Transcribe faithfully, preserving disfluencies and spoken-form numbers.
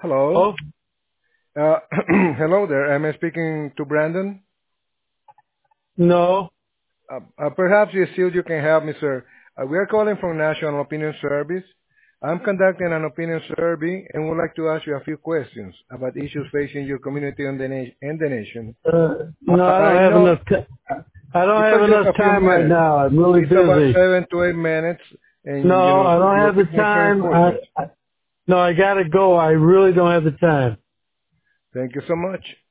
Hello. Oh, Uh, hello there. Am I speaking to Brandon? no. Uh, uh, perhaps you still you can help me, sir. Uh, we are calling from National Opinion Service. I'm conducting an opinion survey and would like to ask you a few questions about issues facing your community and the, na- and the nation. Uh, Uh, no, I don't I have know enough. T- I don't it's have just enough a few time right minutes. now. I'm really It's about busy. seven to eight minutes, and you No, know I don't your have the opinion is very time. I, important. I no, I gotta go. I really don't have the time. Thank you so much.